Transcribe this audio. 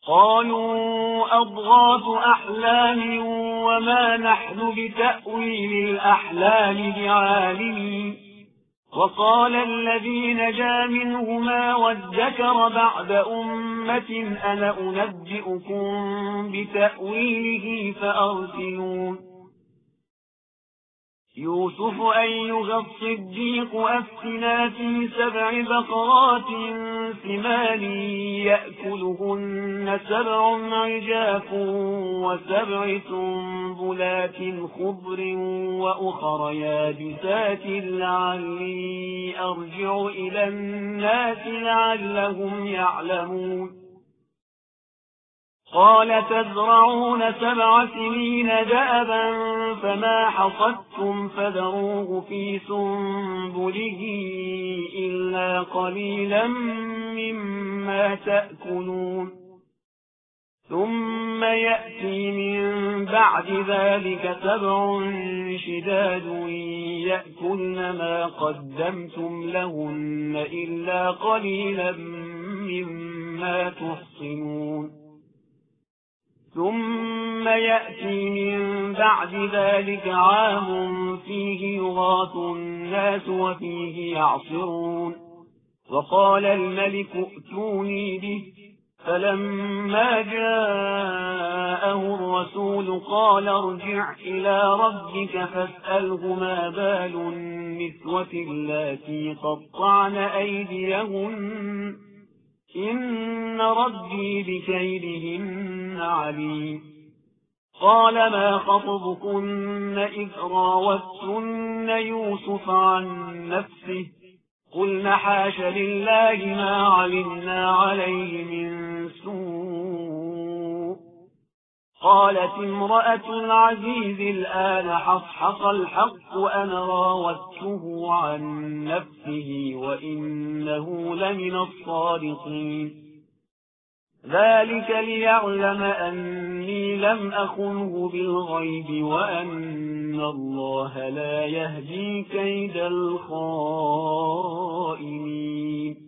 قالوا أضغاث أحلام وما نحن بتأويل الأحلام بعالمين. وقال الذي نجا منهما وادكر بعد أمة أنا أنبئكم بتأويله فأرسلون. يوسف أيها الصديق أفتنا في 7 بقرات ثمان يأكلهن 7 عجاف و7 سنبلات خضر وأخر يابسات لعلي أرجع إلى الناس لعلهم يعلمون. قال تزرعون 7 سنين دأبا فما حصدتم فذروه في سنبله إلا قليلا مما تأكلون. ثم يأتي من بعد ذلك 7 شداد يأكلن ما قدمتم لهن إلا قليلا مما تحصنون. ثم يأتي من بعد ذلك عام فيه يغاث الناس وفيه يعصرون. وقال الملك ائتوني به. فلما جاءه الرسول قال ارجع إلى ربك فاسأله ما بال النسوة اللاتي قطعن أيديهن إن ربي بكيدهن عليم. قال ما خطبكن إذ راوتن يوسف عن نفسه قلن حاش لله ما علمنا عليه من سوء. قالت امرأة العزيز الآن حصحص الحق أنا راودته عن نفسه وإنه لمن الصادقين. ذلك ليعلم أني لم أخنه بالغيب وأن الله لا يهدي كيد الخائنين.